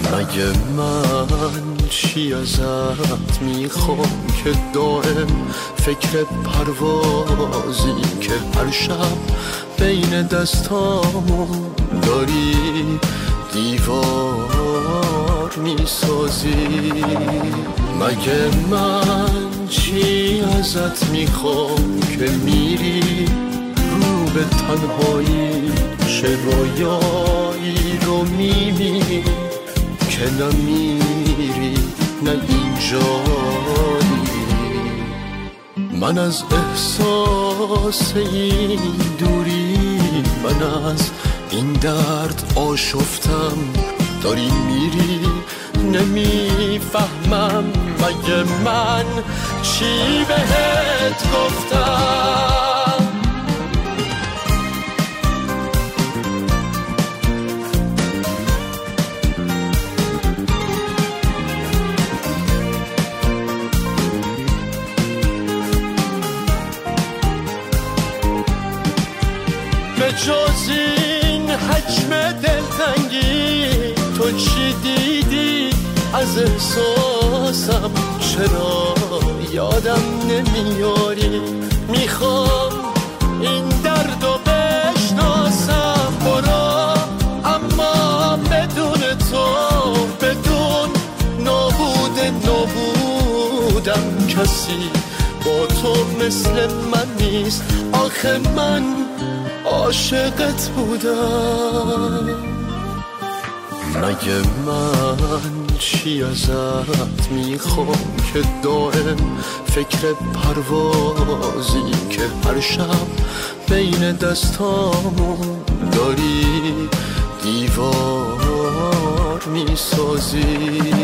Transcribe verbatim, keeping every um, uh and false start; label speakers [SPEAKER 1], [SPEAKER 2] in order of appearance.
[SPEAKER 1] مگه من چی ازت میخوام که دائم فکر پروازی که هر شب بین دستامون داری دیوار میسازی. مگه من چی ازت میخوام که میری رو به تنهایی چه رویایی رو میبینی که نمیری نه اینجایی. من از احساس این دوری، من از این درد آشفتم، داری میری نمیفهمم. مگه من چی بهت گفتم؟ به جز این حجم دلتنگی تو چی دیدی از احساسم؟ چرا یادم نمیاری؟ میخوام این درد رو بشناسم. برو اما بدون تو، بدون نابود نابودم کسی با تو مثل من نیست. آخه من عاشقت بودم. مگه من چی ازت میخوام که دائم فکر پروازی که هر شب بین دستامون داری دیوار میسازی.